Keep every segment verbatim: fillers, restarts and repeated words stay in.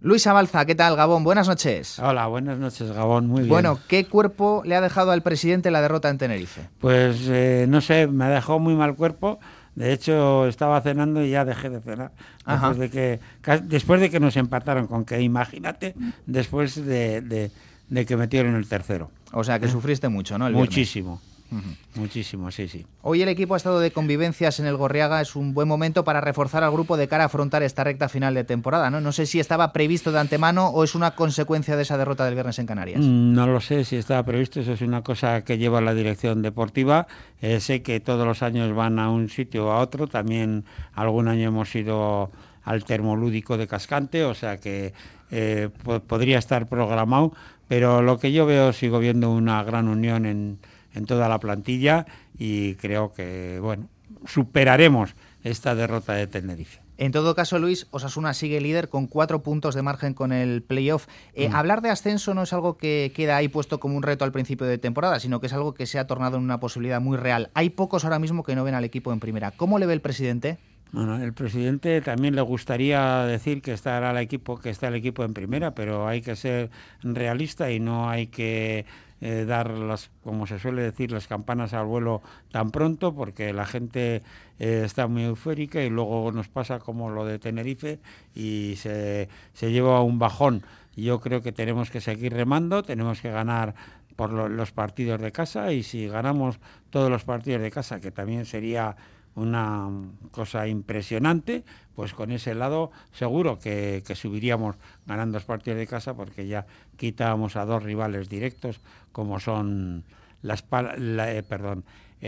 Luis Abalza, ¿qué tal, Gabón? Buenas noches. Hola, buenas noches, Gabón, muy bien. Bueno, ¿qué cuerpo le ha dejado al presidente la derrota en Tenerife? Pues eh, no sé, me ha dejado muy mal cuerpo. De hecho, estaba cenando y ya dejé de cenar. Ajá. Después de que después de que nos empataron, con que imagínate, después de, de, de que metieron el tercero. O sea, que ¿Eh? sufriste mucho, ¿no? El Muchísimo. Uh-huh. Muchísimo, sí, sí. Hoy el equipo ha estado de convivencias en el Gorriaga. Es un buen momento para reforzar al grupo de cara a afrontar esta recta final de temporada, ¿no? No sé si estaba previsto de antemano o es una consecuencia de esa derrota del viernes en Canarias. No lo sé si estaba previsto, eso es una cosa que lleva la dirección deportiva. Eh, sé que todos los años van a un sitio o a otro, también algún año hemos ido al termolúdico de Cascante, o sea que eh, po- podría estar programado, pero lo que yo veo, sigo viendo una gran unión en, en toda la plantilla y creo que, bueno, superaremos esta derrota de Tenerife. En todo caso, Luis, Osasuna sigue líder con cuatro puntos de margen con el playoff. Eh, mm. Hablar de ascenso no es algo que queda ahí puesto como un reto al principio de temporada, sino que es algo que se ha tornado en una posibilidad muy real. Hay pocos ahora mismo que no ven al equipo en primera. ¿Cómo le ve el presidente? Bueno, el presidente también le gustaría decir que estará el equipo, que está el equipo en primera, pero hay que ser realista y no hay que eh, dar las, como se suele decir, las campanas al vuelo tan pronto, porque la gente eh, está muy eufórica y luego nos pasa como lo de Tenerife y se, se lleva un bajón. Yo creo que tenemos que seguir remando, tenemos que ganar por lo, los partidos de casa, y si ganamos todos los partidos de casa, que también sería una cosa impresionante, pues con ese lado seguro que, que subiríamos ganando los partidos de casa, porque ya quitábamos a dos rivales directos como son las la, eh, perdón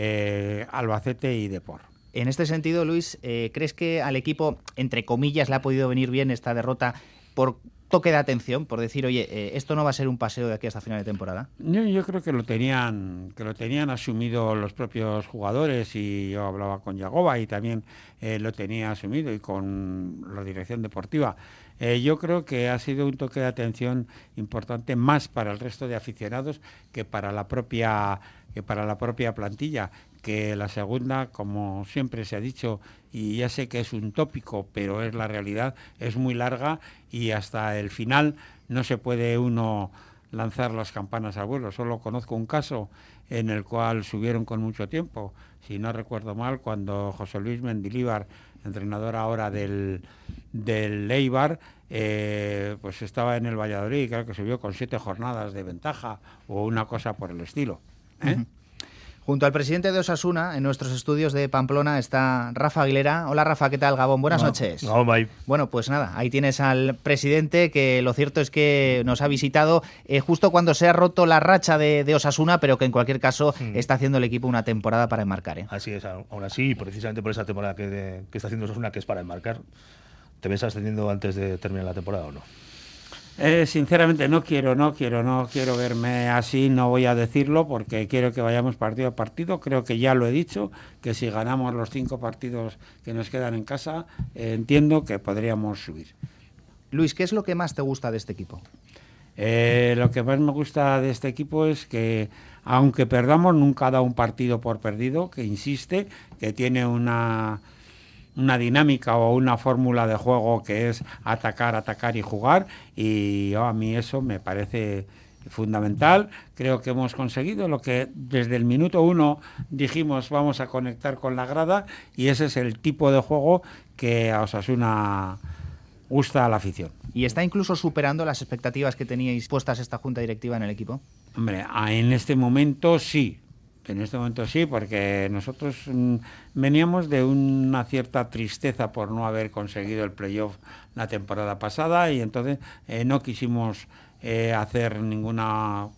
eh, Albacete y Depor. En este sentido, Luis, eh, ¿crees que al equipo, entre comillas, le ha podido venir bien esta derrota por toque de atención, por decir, oye, eh, esto no va a ser un paseo de aquí hasta final de temporada? Yo, yo creo que lo tenían que lo tenían asumido los propios jugadores, y yo hablaba con Yagoba y también eh, lo tenía asumido, y con la dirección deportiva. Eh, yo creo que ha sido un toque de atención importante más para el resto de aficionados que para la propia que para la propia plantilla, que la segunda, como siempre se ha dicho, y ya sé que es un tópico, pero es la realidad, es muy larga y hasta el final no se puede uno lanzar las campanas al vuelo. Solo conozco un caso en el cual subieron con mucho tiempo, si no recuerdo mal, cuando José Luis Mendilibar, entrenador ahora del, del Eibar, eh, pues estaba en el Valladolid, creo que subió con siete jornadas de ventaja o una cosa por el estilo. ¿Eh? Uh-huh. Junto al presidente de Osasuna, en nuestros estudios de Pamplona, está Rafa Aguilera. Hola, Rafa, ¿qué tal, Gabón? Buenas no, noches. No, bye. Bueno, pues nada, ahí tienes al presidente, que lo cierto es que nos ha visitado eh, justo cuando se ha roto la racha de, de Osasuna, pero que en cualquier caso mm. está haciendo el equipo una temporada para enmarcar. ¿eh? Así es, aún así, precisamente por esa temporada que, de, que está haciendo Osasuna, que es para enmarcar, ¿te ves ascendiendo antes de terminar la temporada o no? Eh, sinceramente no quiero, no quiero, no quiero verme así, no voy a decirlo, porque quiero que vayamos partido a partido. Creo que ya lo he dicho, que si ganamos los cinco partidos que nos quedan en casa, eh, entiendo que podríamos subir. Luis, ¿qué es lo que más te gusta de este equipo? Eh, lo que más me gusta de este equipo es que, aunque perdamos, nunca da un partido por perdido, que insiste, que tiene una... una dinámica o una fórmula de juego que es atacar, atacar y jugar, y oh, a mí eso me parece fundamental. Creo que hemos conseguido lo que desde el minuto uno dijimos: vamos a conectar con la grada, y ese es el tipo de juego que a Osasuna gusta a la afición. ¿Y está incluso superando las expectativas que teníais puestas esta junta directiva en el equipo? Hombre, en este momento sí. En este momento sí, porque nosotros mmm, veníamos de una cierta tristeza por no haber conseguido el playoff la temporada pasada, y entonces eh, no quisimos eh, hacer ninguna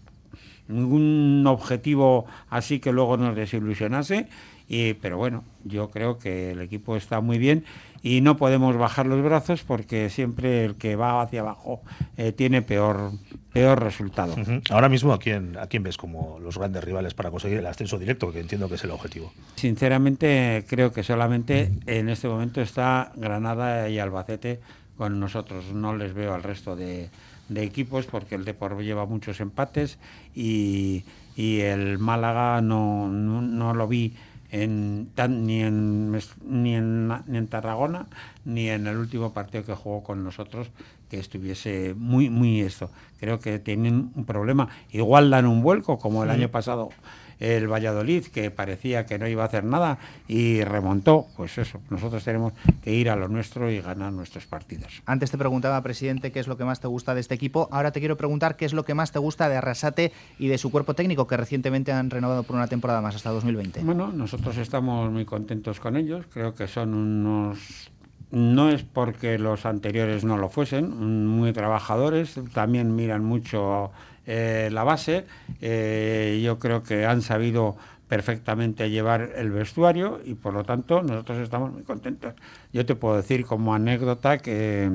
ningún objetivo así que luego nos desilusionase. Y, pero bueno, yo creo que el equipo está muy bien y no podemos bajar los brazos, porque siempre el que va hacia abajo eh, tiene peor peor resultado. Uh-huh. Ahora mismo, ¿a quién, ¿a quién ves como los grandes rivales para conseguir el ascenso directo, que entiendo que es el objetivo? Sinceramente, creo que solamente en este momento está Granada y Albacete con nosotros. No les veo al resto de, de equipos, porque el Depor lleva muchos empates y, y el Málaga no, no, no lo vi en, tan, ni, en, ni, en, ni en Tarragona ni en el último partido que jugó con nosotros que estuviese muy, muy esto. Creo que tienen un problema. Igual dan un vuelco como el sí. año pasado el Valladolid, que parecía que no iba a hacer nada y remontó. Pues eso, nosotros tenemos que ir a lo nuestro y ganar nuestros partidos. Antes te preguntaba, presidente, qué es lo que más te gusta de este equipo. Ahora te quiero preguntar qué es lo que más te gusta de Arrasate y de su cuerpo técnico, que recientemente han renovado por una temporada más, hasta dos mil veinte. Bueno, nosotros estamos muy contentos con ellos. Creo que son unos... No es porque los anteriores no lo fuesen, muy trabajadores, también miran mucho eh, la base. Eh, yo creo que han sabido perfectamente llevar el vestuario y por lo tanto nosotros estamos muy contentos. Yo te puedo decir como anécdota que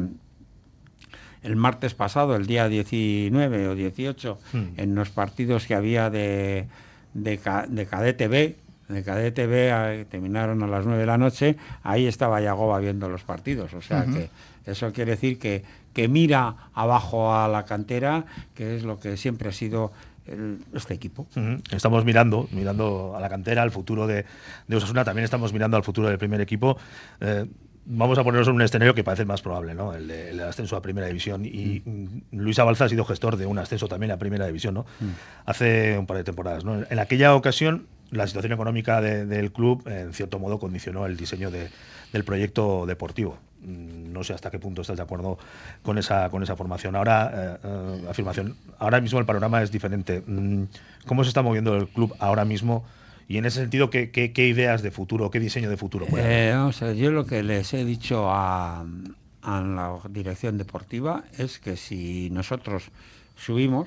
el martes pasado, el día diecinueve o dieciocho, mm. en los partidos que había de, de, de Cadete B, de Cadete B terminaron a las nueve de la noche, ahí estaba Yagoba viendo los partidos, o sea uh-huh. que eso quiere decir que, que mira abajo a la cantera, que es lo que siempre ha sido el, este equipo. Uh-huh. Estamos mirando, mirando a la cantera, al futuro de, de Osasuna, también estamos mirando al futuro del primer equipo. Eh, Vamos a ponernos en un escenario que parece más probable, ¿no? El, de, el ascenso a Primera División. Y mm. Luis Abalza ha sido gestor de un ascenso también a Primera División, ¿no? Mm. Hace un par de temporadas, ¿no? En aquella ocasión, la situación económica de, del club, en cierto modo, condicionó el diseño de, del proyecto deportivo. No sé hasta qué punto estás de acuerdo con esa, con esa formación. Ahora, eh, eh, afirmación. Ahora mismo el panorama es diferente. ¿Cómo se está moviendo el club ahora mismo? Y en ese sentido, ¿qué, qué, qué ideas de futuro, qué diseño de futuro puede haber? Eh, vamos a ver, yo lo que les he dicho a, a la dirección deportiva es que si nosotros subimos,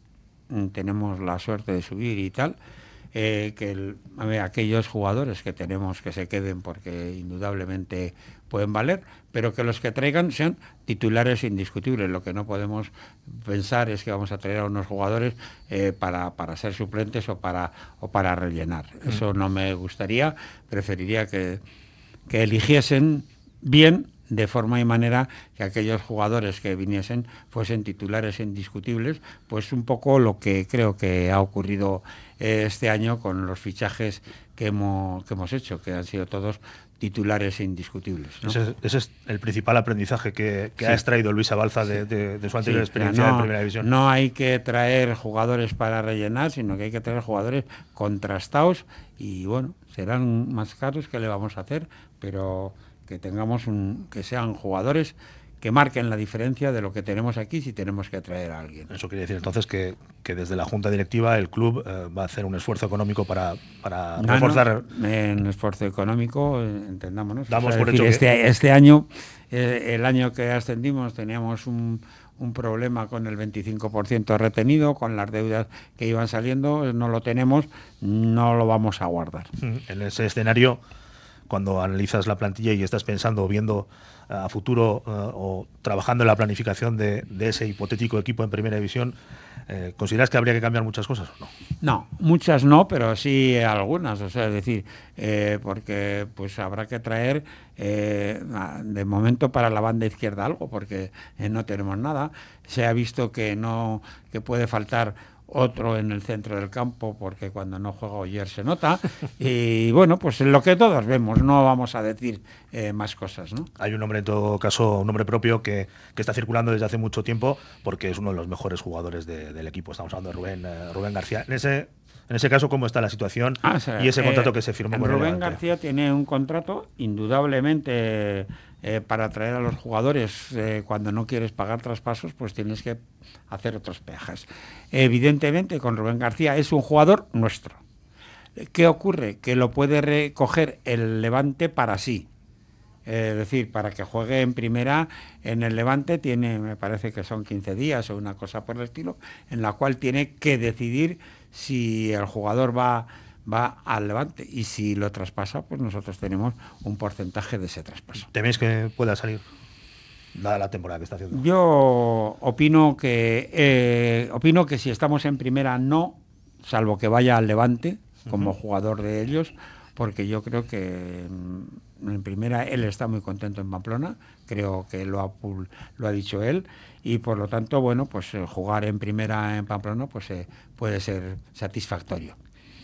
tenemos la suerte de subir y tal, eh, que el, a ver, aquellos jugadores que tenemos que se queden porque indudablemente pueden valer, pero que los que traigan sean titulares indiscutibles. Lo que no podemos pensar es que vamos a traer a unos jugadores eh, para, para ser suplentes o para, o para rellenar. Mm. Eso no me gustaría. Preferiría que, que eligiesen bien, de forma y manera que aquellos jugadores que viniesen fuesen titulares indiscutibles, pues un poco lo que creo que ha ocurrido eh, este año con los fichajes que hemos, que hemos hecho, que han sido todos titulares indiscutibles, ¿no? Ese, ese es el principal aprendizaje que, que sí. ha extraído Luis Abalza de, de, de su anterior sí, experiencia no, en Primera División. No hay que traer jugadores para rellenar, sino que hay que traer jugadores contrastados y bueno, serán más caros, que le vamos a hacer, pero que tengamos un, que sean jugadores que marquen la diferencia de lo que tenemos aquí si tenemos que traer a alguien. Eso quiere decir entonces que, que desde la Junta Directiva el club eh, va a hacer un esfuerzo económico para, para no, reforzar... No, en esfuerzo económico, eh, entendámonos. Damos o sea, por decir, hecho este, que... este año, eh, el año que ascendimos, teníamos un, un problema con el veinticinco por ciento retenido, con las deudas que iban saliendo, no lo tenemos, no lo vamos a guardar. En ese escenario, cuando analizas la plantilla y estás pensando, viendo a futuro uh, o trabajando en la planificación de, de ese hipotético equipo en Primera División, eh, ¿consideras que habría que cambiar muchas cosas o no? No, muchas no, pero sí algunas, o sea, es decir, eh, porque pues habrá que traer eh, de momento para la banda izquierda algo, porque eh, no tenemos nada. Se ha visto que no, que puede faltar otro en el centro del campo, porque cuando no juega Oyer se nota, y bueno, pues lo que todos vemos, no vamos a decir eh, más cosas, ¿no? Hay un nombre, en todo caso, un nombre propio que, que está circulando desde hace mucho tiempo, porque es uno de los mejores jugadores de, del equipo. Estamos hablando de Rubén, eh, Rubén García. En ese, en ese caso, ¿cómo está la situación ah, o sea, y ese eh, contrato que se firmó con Rubén García tiene un contrato indudablemente eh, para traer a los jugadores, eh, cuando no quieres pagar traspasos, pues tienes que hacer otros peajes. Evidentemente, con Rubén García es un jugador nuestro. ¿Qué ocurre? Que lo puede recoger el Levante para sí. Es decir, para que juegue en primera en el Levante tiene, me parece que son quince días o una cosa por el estilo, en la cual tiene que decidir si el jugador va, va al Levante, y si lo traspasa, pues nosotros tenemos un porcentaje de ese traspaso. ¿Teméis que pueda salir, dada la temporada que está haciendo? Yo opino que eh, opino que si estamos en primera no, salvo que vaya al Levante como uh-huh. jugador de ellos, porque yo creo que en primera él está muy contento en Pamplona, creo que lo ha, lo ha dicho él, y por lo tanto, bueno, pues jugar en primera en Pamplona pues eh, puede ser satisfactorio.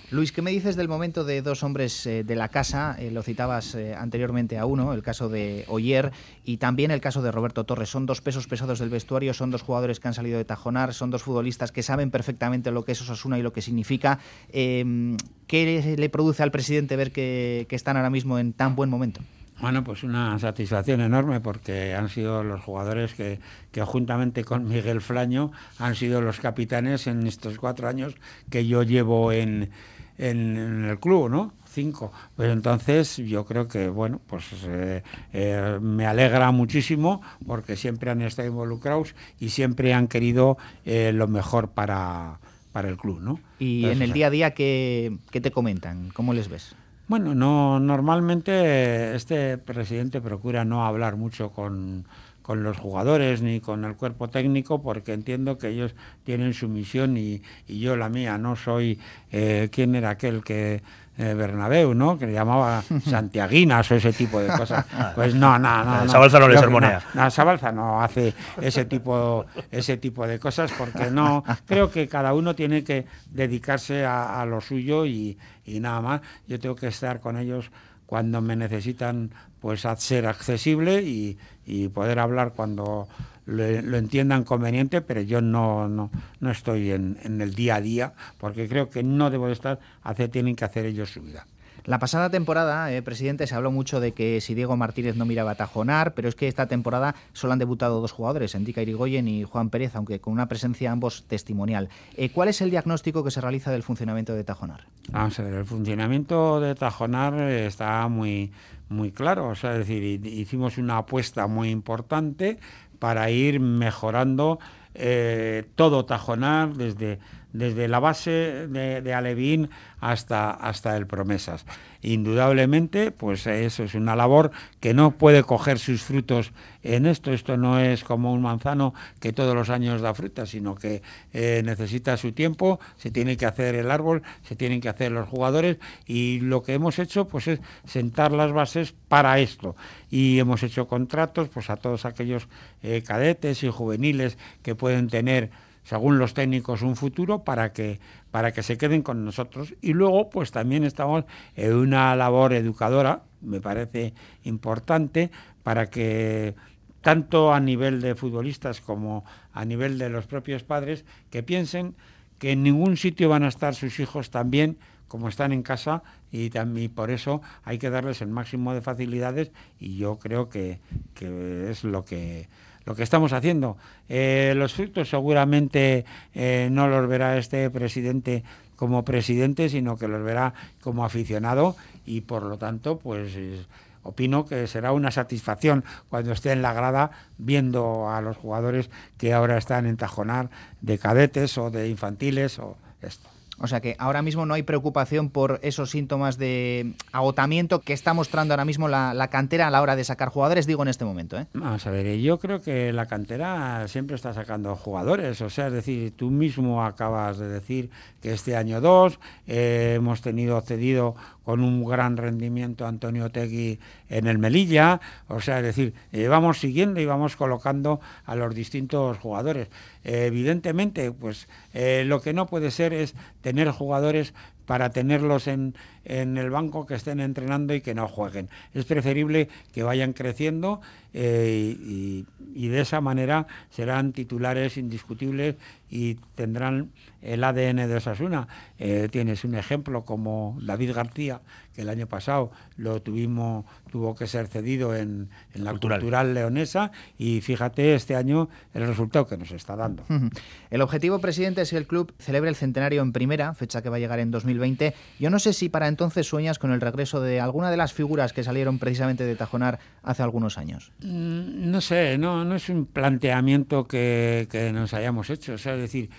Luis, ¿qué me dices del momento de dos hombres eh, de la casa? Eh, lo citabas eh, anteriormente a uno, el caso de Oyer y también el caso de Roberto Torres. Son dos pesos pesados del vestuario, son dos jugadores que han salido de Tajonar, son dos futbolistas que saben perfectamente lo que es Osasuna y lo que significa. Eh, ¿Qué le produce al presidente ver que, que están ahora mismo en tan buen momento? Bueno, pues una satisfacción enorme porque han sido los jugadores que, que juntamente con Miguel Flaño han sido los capitanes en estos cuatro años que yo llevo en, en, en el club, ¿no? Cinco. Pues entonces yo creo que, bueno, pues eh, eh, me alegra muchísimo porque siempre han estado involucrados y siempre han querido eh, lo mejor para, para el club, ¿no? Y entonces, en el día a día, ¿qué, qué te comentan? ¿Cómo les ves? Bueno, no, normalmente este presidente procura no hablar mucho con, con los jugadores ni con el cuerpo técnico porque entiendo que ellos tienen su misión y, y yo la mía. No soy, eh, ¿quién era aquel que eh, Bernabéu, ¿no? Que le llamaba Santiaguinas o ese tipo de cosas. Pues no, no, no. no. Sabalza no le Yo- sermonea. No, no, Sabalza no hace ese tipo, ese tipo de cosas porque no. Creo que cada uno tiene que dedicarse a, a lo suyo y, y nada más. Yo tengo que estar con ellos cuando me necesitan, pues a ser accesible y, y poder hablar cuando lo, lo entiendan conveniente, pero yo no, no, no estoy en, en el día a día porque creo que no debo de estar, hacer, tienen que hacer ellos su vida. La pasada temporada, eh, presidente, se habló mucho de que si Diego Martínez no miraba a Tajonar, pero es que esta temporada solo han debutado dos jugadores, Endika Irigoyen y Juan Pérez, aunque con una presencia ambos testimonial. Eh, ¿Cuál es el diagnóstico que se realiza del funcionamiento de Tajonar? Vamos a ver, el funcionamiento de Tajonar eh, está muy, muy claro, o sea, es decir, hicimos una apuesta muy importante para ir mejorando eh, todo Tajonar desde, desde la base de, de Alevín hasta, hasta el Promesas. Indudablemente, pues eso es una labor que no puede coger sus frutos en esto. Esto no es como un manzano que todos los años da fruta, sino que eh, necesita su tiempo, se tiene que hacer el árbol, se tienen que hacer los jugadores y lo que hemos hecho pues es sentar las bases para esto. Y hemos hecho contratos pues a todos aquellos eh, cadetes y juveniles que pueden tener, según los técnicos, un futuro para que para que se queden con nosotros. Y luego pues también estamos en una labor educadora, me parece importante, para que tanto a nivel de futbolistas como a nivel de los propios padres, que piensen que en ningún sitio van a estar sus hijos tan bien como están en casa y, también, por eso hay que darles el máximo de facilidades y yo creo que, que es lo que lo que estamos haciendo. Eh, los frutos seguramente eh, no los verá este presidente como presidente, sino que los verá como aficionado y por lo tanto pues es, opino que será una satisfacción cuando esté en la grada viendo a los jugadores que ahora están en Tajonar de cadetes o de infantiles o esto. O sea que ahora mismo no hay preocupación por esos síntomas de agotamiento que está mostrando ahora mismo la, la cantera a la hora de sacar jugadores, digo en este momento, ¿eh? Vamos a ver, yo creo que la cantera siempre está sacando jugadores, o sea, es decir, tú mismo acabas de decir que este año dos eh, hemos tenido cedido con un gran rendimiento a Antonio Otegui en el Melilla, o sea, es decir, eh, vamos siguiendo y vamos colocando a los distintos jugadores. Eh, evidentemente, pues eh, lo que no puede ser es tener jugadores para tenerlos en, en el banco, que estén entrenando y que no jueguen. Es preferible que vayan creciendo eh, y, y de esa manera serán titulares indiscutibles y tendrán el A D N de Osasuna. Eh, tienes un ejemplo como David García, que el año pasado lo tuvimos, tuvo que ser cedido en, en la cultural. cultural leonesa y fíjate este año el resultado que nos está dando. El objetivo, presidente, es que el club celebre el centenario en primera, fecha que va a llegar en dos mil veinte. Yo no sé si para entonces sueñas con el regreso de alguna de las figuras que salieron precisamente de Tajonar hace algunos años. Mm, no sé, no, no es un planteamiento que, que nos hayamos hecho. O sea, es decir,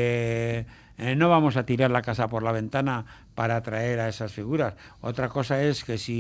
eh, eh, no vamos a tirar la casa por la ventana para atraer a esas figuras. Otra cosa es que si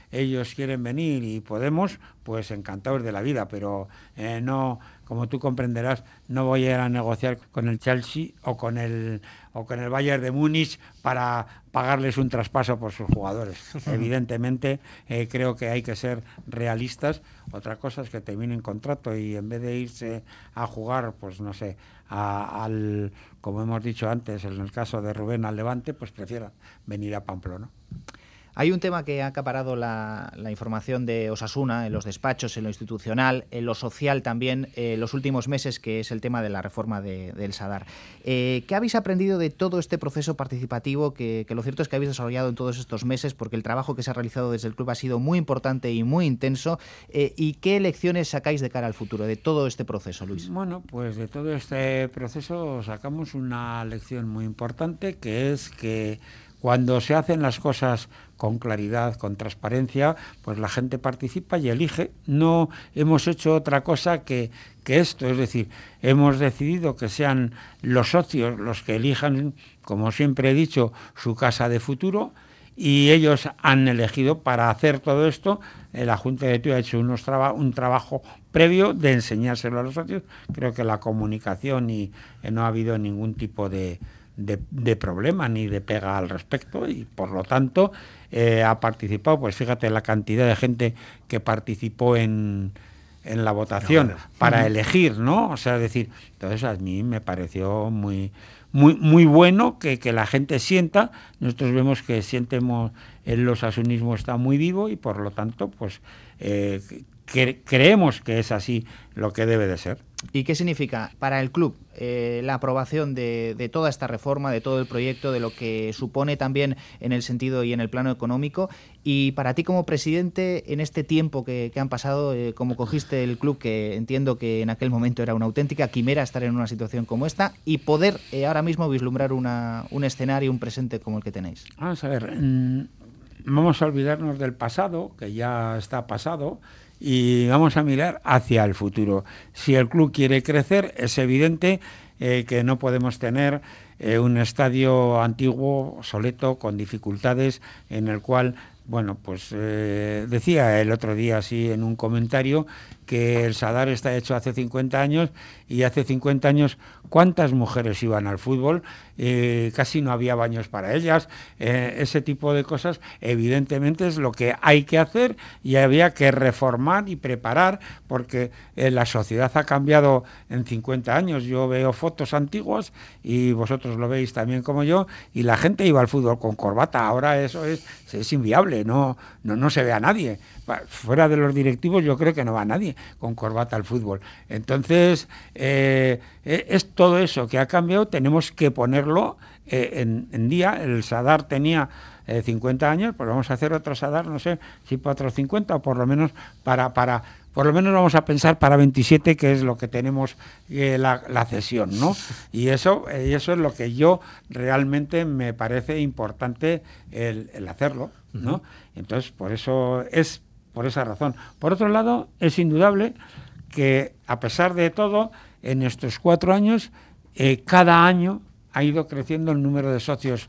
ellos quieren venir y podemos, pues encantados de la vida, pero eh, no, como tú comprenderás, no voy a ir a negociar con el Chelsea o con el o con el Bayern de Múnich para pagarles un traspaso por sus jugadores. Evidentemente, eh, creo que hay que ser realistas. Otra cosa es que terminen contrato y en vez de irse a jugar, pues no sé, a, al, como hemos dicho antes, en el caso de Rubén, al Levante, pues prefieran venir a Pamplona. Hay un tema que ha acaparado la, la información de Osasuna en los despachos, en lo institucional, en lo social también, en eh, los últimos meses, que es el tema de la reforma de, del Sadar. Eh, ¿Qué habéis aprendido de todo este proceso participativo que, que lo cierto es que habéis desarrollado en todos estos meses? Porque el trabajo que se ha realizado desde el club ha sido muy importante y muy intenso. Eh, ¿Y qué lecciones sacáis de cara al futuro de todo este proceso, Luis? Bueno, pues de todo este proceso sacamos una lección muy importante, que es que cuando se hacen las cosas con claridad, con transparencia, pues la gente participa y elige. No hemos hecho otra cosa que, que esto, es decir, hemos decidido que sean los socios los que elijan, como siempre he dicho, su casa de futuro, y ellos han elegido para hacer todo esto. La Junta Directiva ha hecho unos traba, un trabajo previo de enseñárselo a los socios. Creo que la comunicación y eh, no ha habido ningún tipo de De, de problema ni de pega al respecto, y por lo tanto eh, ha participado, pues fíjate la cantidad de gente que participó en, en la votación no, para elegir, ¿no? O sea, es decir, entonces a mí me pareció muy muy muy bueno que, que la gente sienta. Nosotros vemos que sientemos el osasunismo está muy vivo y por lo tanto pues eh, cre creemos que es así lo que debe de ser. ¿Y qué significa para el club eh, la aprobación de, de toda esta reforma, de todo el proyecto, de lo que supone también en el sentido y en el plano económico? Y para ti como presidente, en este tiempo que, que han pasado, eh, como cogiste el club, que entiendo que en aquel momento era una auténtica quimera estar en una situación como esta, y poder eh, ahora mismo vislumbrar una, un escenario, un presente como el que tenéis. Vamos a ver, mmm, vamos a olvidarnos del pasado, que ya está pasado, y vamos a mirar hacia el futuro. Si el club quiere crecer, es evidente eh, que no podemos tener eh, un estadio antiguo, obsoleto, con dificultades, en el cual, bueno, pues eh, decía el otro día así en un comentario que el Sadar está hecho hace cincuenta años, y hace cincuenta años ¿cuántas mujeres iban al fútbol? Eh, casi no había baños para ellas. Eh, ese tipo de cosas evidentemente es lo que hay que hacer, y había que reformar y preparar, porque eh, la sociedad ha cambiado en cincuenta años. Yo veo fotos antiguas y vosotros lo veis también como yo, y la gente iba al fútbol con corbata. Ahora eso es, es inviable, no, no, no se ve a nadie. Fuera de los directivos yo creo que no va nadie con corbata al fútbol. Entonces eh, es todo eso que ha cambiado, tenemos que ponerlo eh, en, en día. El Sadar tenía eh, cincuenta años, pues vamos a hacer otro Sadar, no sé si para otros cincuenta, o por lo menos para, para por lo menos vamos a pensar para veintisiete, que es lo que tenemos eh, la, la cesión, ¿no? Y eso, eh, eso es lo que yo realmente me parece importante el, el hacerlo, ¿no? Uh-huh. Entonces, por eso es por esa razón. Por otro lado, es indudable que, a pesar de todo, en estos cuatro años, eh, cada año ha ido creciendo el número de socios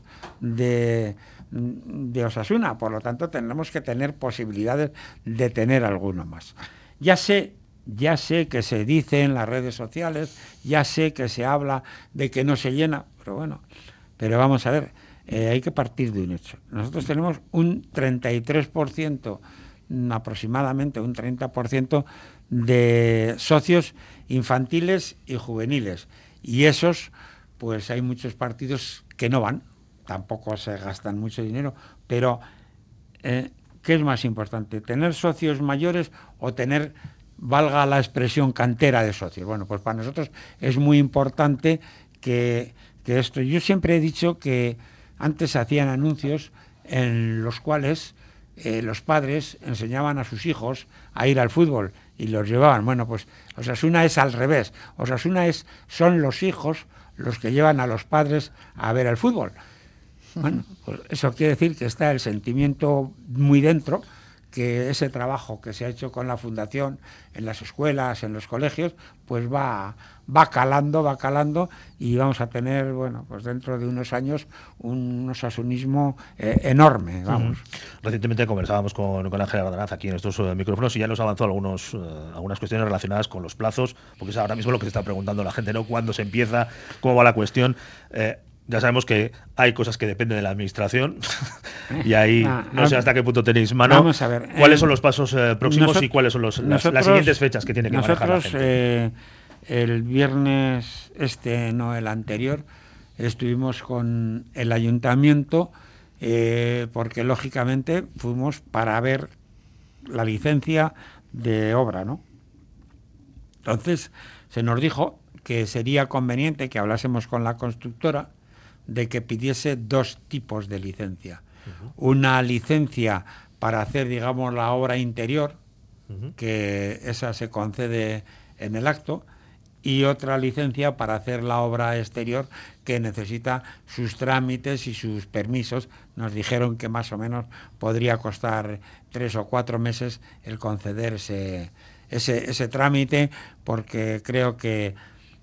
de, de Osasuna. Por lo tanto, tenemos que tener posibilidades de tener alguno más. Ya sé, ya sé que se dice en las redes sociales, ya sé que se habla de que no se llena, pero bueno, pero vamos a ver, eh, hay que partir de un hecho. Nosotros tenemos un treinta y tres por ciento, aproximadamente un treinta por ciento de socios infantiles y juveniles, y esos, pues hay muchos partidos que no van, tampoco se gastan mucho dinero, pero eh, ¿qué es más importante? ¿Tener socios mayores o tener, valga la expresión, cantera de socios? Bueno, pues para nosotros es muy importante que, que esto. Yo siempre he dicho que antes se hacían anuncios en los cuales Eh, los padres enseñaban a sus hijos a ir al fútbol y los llevaban. Bueno, pues Osasuna es al revés. Osasuna es, son los hijos los que llevan a los padres a ver el fútbol. Bueno, pues eso quiere decir que está el sentimiento muy dentro, que ese trabajo que se ha hecho con la Fundación en las escuelas, en los colegios, pues va, va calando, va calando y vamos a tener, bueno, pues dentro de unos años un osasunismo eh, enorme, vamos. Uh-huh. Recientemente conversábamos con, con Ángel Ardanaz aquí en estos uh, micrófonos y ya nos avanzó algunos, uh, algunas cuestiones relacionadas con los plazos, porque es ahora mismo lo que se está preguntando la gente, ¿no? ¿Cuándo se empieza? ¿Cómo va la cuestión? Eh, Ya sabemos que hay cosas que dependen de la administración y ahí ah, no sé hasta qué punto tenéis mano. Vamos a ver. ¿Cuáles eh, son los pasos eh, próximos nosotros, y cuáles son los, las, nosotros, las siguientes fechas que tiene que nosotros, manejar la gente? Eh, el viernes este, no el anterior, estuvimos con el ayuntamiento eh, porque lógicamente fuimos para ver la licencia de obra, ¿no? Entonces se nos dijo que sería conveniente que hablásemos con la constructora de que pidiese dos tipos de licencia. Uh-huh. Una licencia para hacer, digamos, la obra interior, uh-huh. que esa se concede en el acto, y otra licencia para hacer la obra exterior, que necesita sus trámites y sus permisos. Nos dijeron que más o menos podría costar tres o cuatro meses el conceder ese, ese, ese trámite, porque creo que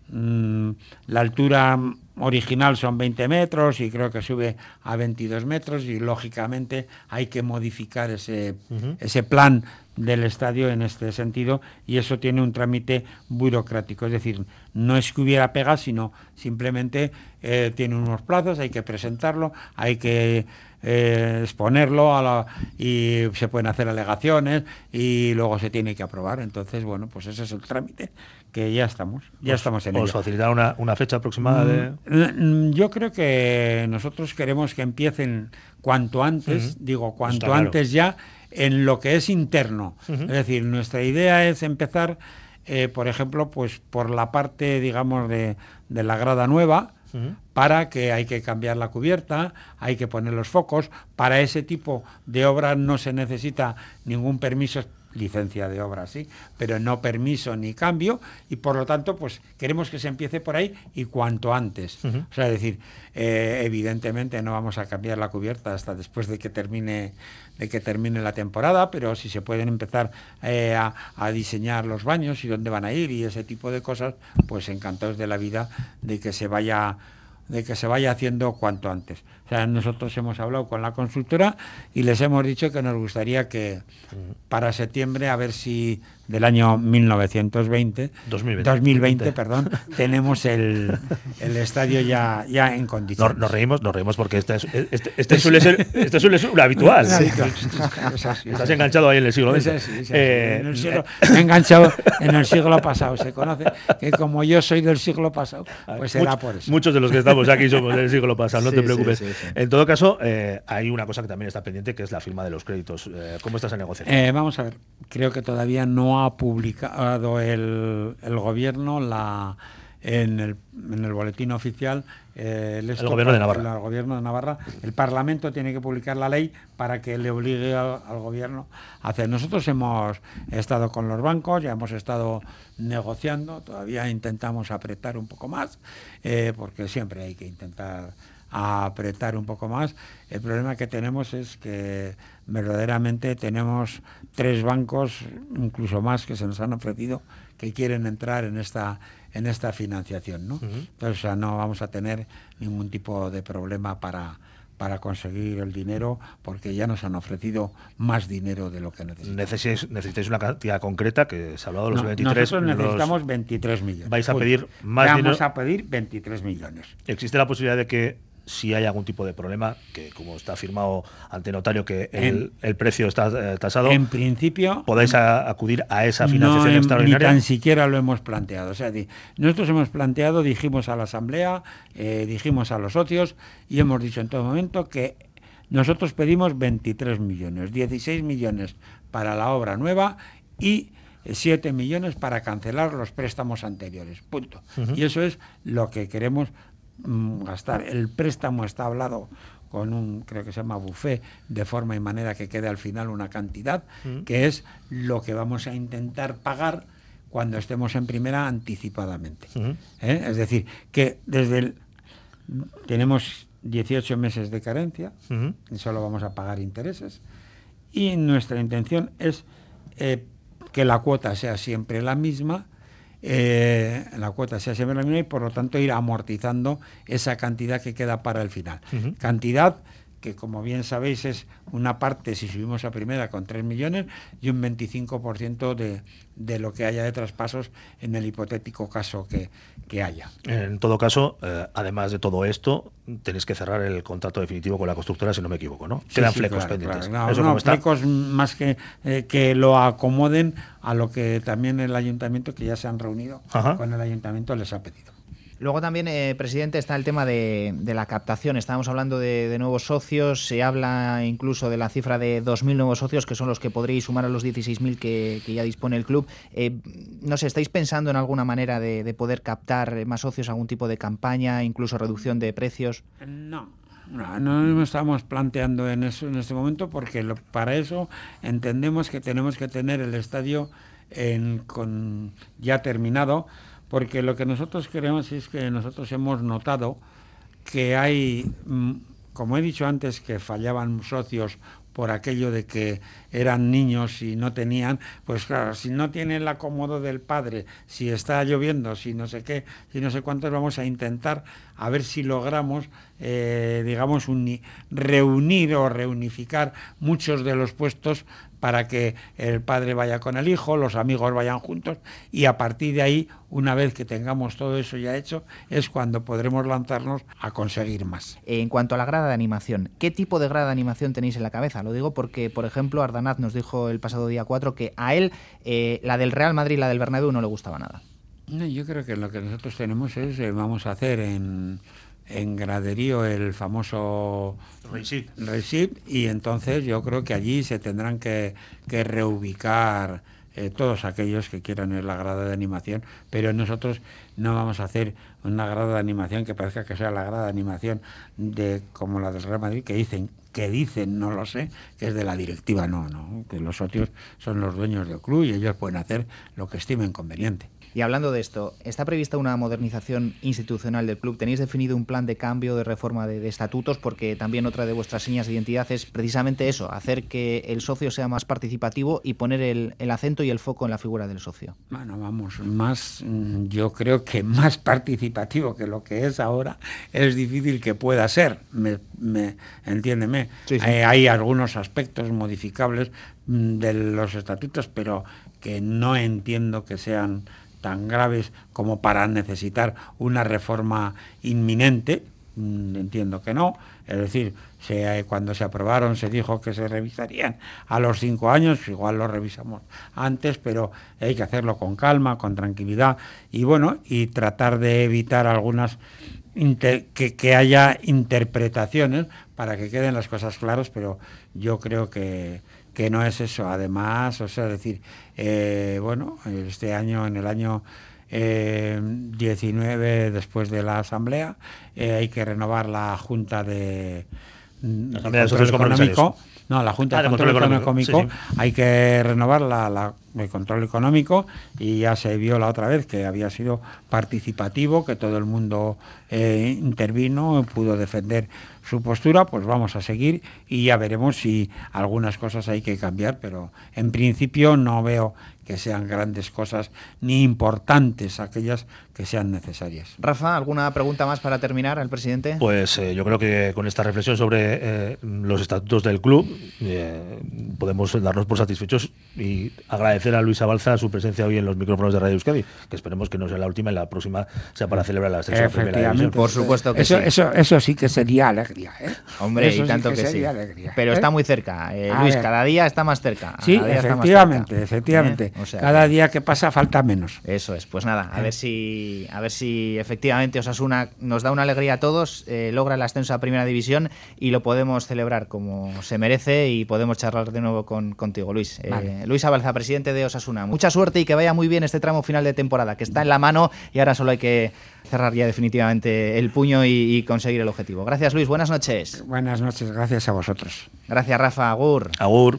mmm, la altura original son veinte metros y creo que sube a veintidós metros y lógicamente hay que modificar ese, uh-huh. ese plan del estadio en este sentido y eso tiene un trámite burocrático, es decir, no es que hubiera pegas, sino simplemente eh, tiene unos plazos, hay que presentarlo, hay que eh, exponerlo a la, y se pueden hacer alegaciones y luego se tiene que aprobar. Entonces, bueno, pues ese es el trámite que ya estamos, ya os, estamos en ¿Os ello. facilitará una, una fecha aproximada de...? Yo creo que nosotros queremos que empiecen cuanto antes, uh-huh. digo, cuanto claro. antes ya, en lo que es interno. Uh-huh. Es decir, nuestra idea es empezar, eh, por ejemplo, pues por la parte, digamos, de, de la grada nueva, uh-huh. para que hay que cambiar la cubierta, hay que poner los focos. Para ese tipo de obras no se necesita ningún permiso, licencia de obra, sí, pero no permiso ni cambio, y por lo tanto, pues queremos que se empiece por ahí y cuanto antes. Uh-huh. O sea, es decir, eh, evidentemente no vamos a cambiar la cubierta hasta después de que termine de que termine la temporada, pero si se pueden empezar eh, a, a diseñar los baños y dónde van a ir y ese tipo de cosas, pues encantados de la vida de que se vaya de que se vaya haciendo cuanto antes. O sea, nosotros hemos hablado con la constructora y les hemos dicho que nos gustaría que para septiembre, a ver si del año mil novecientos veinte, dos mil veinte, dos mil veinte perdón, tenemos el, el estadio ya, ya en condiciones. Nos, nos reímos, nos reímos porque este, es, este, este suele ser este suele ser un habitual. Sí. Estás enganchado ahí en el siglo veinte. Sí, sí, sí, eh, en el siglo, me he enganchado en el siglo pasado. Se conoce que como yo soy del siglo pasado, pues será Much, por eso. Muchos de los que estamos aquí somos del siglo pasado, no sí, te preocupes. Sí, sí, sí. En todo caso, eh, hay una cosa que también está pendiente, que es la firma de los créditos. Eh, ¿Cómo está esa negociación? Eh, vamos a ver, creo que todavía no ha publicado el, el gobierno la en el, en el boletín oficial eh, el, el gobierno de Navarra. El gobierno de Navarra. El Parlamento tiene que publicar la ley para que le obligue al, al gobierno a hacer. Nosotros hemos estado con los bancos, ya hemos estado negociando, todavía intentamos apretar un poco más, eh, porque siempre hay que intentar apretar un poco más. El problema que tenemos es que verdaderamente tenemos tres bancos, incluso más, que se nos han ofrecido, que quieren entrar en esta en esta financiación, ¿no? Uh-huh. Entonces, o sea, no vamos a tener ningún tipo de problema para para conseguir el dinero, porque ya nos han ofrecido más dinero de lo que necesitamos. Necesitáis, necesitáis una cantidad concreta, que se ha hablado de los no, veintitrés. Nosotros necesitamos los... veintitrés millones. ¿Vais a pedir más Vamos dinero? Vamos a pedir veintitrés millones. ¿Existe la posibilidad de que, si hay algún tipo de problema, que como está firmado ante notario que el, en, el precio está eh, tasado, en principio podáis a, acudir a esa financiación no, extraordinaria? Ni tan siquiera lo hemos planteado. O sea, nosotros hemos planteado, dijimos a la asamblea, eh, dijimos a los socios y hemos dicho en todo momento que nosotros pedimos veintitrés millones, dieciséis millones para la obra nueva y siete millones para cancelar los préstamos anteriores. Punto. Uh-huh. Y eso es lo que queremos gastar. El préstamo está hablado con un, creo que se llama buffet, de forma y manera que quede al final una cantidad, mm. que es lo que vamos a intentar pagar cuando estemos en primera anticipadamente. Mm. ¿Eh? Es decir, que desde el tenemos dieciocho meses de carencia, mm. y solo vamos a pagar intereses, y nuestra intención es eh, que la cuota sea siempre la misma, eh, la cuota sea siempre la misma y por lo tanto ir amortizando esa cantidad que queda para el final. Uh-huh. Cantidad que, como bien sabéis, es una parte si subimos a primera con tres millones y un veinticinco por ciento de, de lo que haya de traspasos en el hipotético caso que, que haya. En todo caso, eh, además de todo esto, tenéis que cerrar el contrato definitivo con la constructora, si no me equivoco, ¿no? Sí, Quedan sí, flecos claro, pendientes. Claro. No, ¿Eso no, cómo está? flecos más que eh, que lo acomoden a lo que también el ayuntamiento, que ya se han reunido Ajá. con el ayuntamiento, les ha pedido. Luego también, eh, presidente, está el tema de, de la captación. Estábamos hablando de, de nuevos socios, se habla incluso de la cifra de dos mil nuevos socios, que son los que podréis sumar a los dieciséis mil que, que ya dispone el club. Eh, no sé, ¿estáis pensando en alguna manera de, de poder captar más socios, algún tipo de campaña, incluso reducción de precios? No. No, no nos estamos planteando en eso en este momento, porque lo, para eso entendemos que tenemos que tener el estadio en, con, ya terminado, porque lo que nosotros queremos es que nosotros hemos notado que hay, como he dicho antes, que fallaban socios por aquello de que eran niños y no tenían, pues claro, si no tienen el acomodo del padre, si está lloviendo, si no sé qué, si no sé cuántos, vamos a intentar a ver si logramos, eh, digamos, uni- reunir o reunificar muchos de los puestos para que el padre vaya con el hijo, los amigos vayan juntos, y a partir de ahí, una vez que tengamos todo eso ya hecho, es cuando podremos lanzarnos a conseguir más. En cuanto a la grada de animación, ¿qué tipo de grada de animación tenéis en la cabeza? Lo digo porque, por ejemplo, Ardanaz nos dijo el pasado día cuatro que a él eh, la del Real Madrid y la del Bernabéu no le gustaba nada. No, yo creo que lo que nosotros tenemos es, eh, vamos a hacer en... en Graderío el famoso Recip, y entonces yo creo que allí se tendrán que, que reubicar eh, todos aquellos que quieran ir a la grada de animación, pero nosotros no vamos a hacer una grada de animación que parezca que sea la grada de animación de como la del Real Madrid, que dicen que dicen, no lo sé, que es de la directiva. No, no, que los socios son los dueños del club y ellos pueden hacer lo que estimen conveniente. Y hablando de esto, ¿está prevista una modernización institucional del club? ¿Tenéis definido un plan de cambio, de reforma de, de estatutos? Porque también otra de vuestras señas de identidad es precisamente eso, hacer que el socio sea más participativo y poner el, el acento y el foco en la figura del socio. Bueno, vamos, más, yo creo que más participativo que lo que es ahora es difícil que pueda ser, me, me, entiéndeme. Sí, sí. Hay, hay algunos aspectos modificables de los estatutos, pero que no entiendo que sean tan graves como para necesitar una reforma inminente. Entiendo que no, es decir, se, cuando se aprobaron se dijo que se revisarían a los cinco años, igual lo revisamos antes, pero hay que hacerlo con calma, con tranquilidad y bueno, y tratar de evitar algunas inter, que, que haya interpretaciones para que queden las cosas claras, pero yo creo que que no es eso. Además, o sea, decir, eh, bueno, este año, en el año eh, diecinueve, después de la Asamblea, eh, hay que renovar la Junta de, la de Control Económico. No, la Junta ah, de, de Control, Control Económico, Económico sí, sí. Hay que renovar la, la de Control Económico, y ya se vio la otra vez que había sido participativo, que todo el mundo eh, intervino, pudo defender su postura. Pues vamos a seguir y ya veremos si algunas cosas hay que cambiar, pero en principio no veo que sean grandes cosas ni importantes aquellas que sean necesarias. Rafa, ¿alguna pregunta más para terminar al presidente? Pues eh, yo creo que con esta reflexión sobre eh, los estatutos del club eh, podemos darnos por satisfechos y agradecer a Luis Abalza su presencia hoy en los micrófonos de Radio Euskadi, que esperemos que no sea la última y la próxima sea para celebrar la ascenso a primera división. Por supuesto que eso, sí. Eso, eso sí que sería alegría, ¿eh? Hombre, eso y tanto sí que, que sería sí. Alegría, Pero ¿eh? está muy cerca. Eh, Luis, ver. cada día está más cerca. Sí, cada día efectivamente, está más cerca. efectivamente. ¿Eh? O sea, cada que... día que pasa falta menos. Eso es. Pues nada, a ver si a ver si efectivamente Osasuna nos da una alegría a todos, eh, logra el ascenso a Primera División y lo podemos celebrar como se merece, y podemos charlar de nuevo con, contigo, Luis. Vale. Eh, Luis Abalza, presidente de Osasuna. Mucha suerte y que vaya muy bien este tramo final de temporada, que está en la mano y ahora solo hay que cerrar ya definitivamente el puño y, y conseguir el objetivo. Gracias, Luis. Buenas noches. Buenas noches. Gracias a vosotros. Gracias, Rafa. Agur. Agur.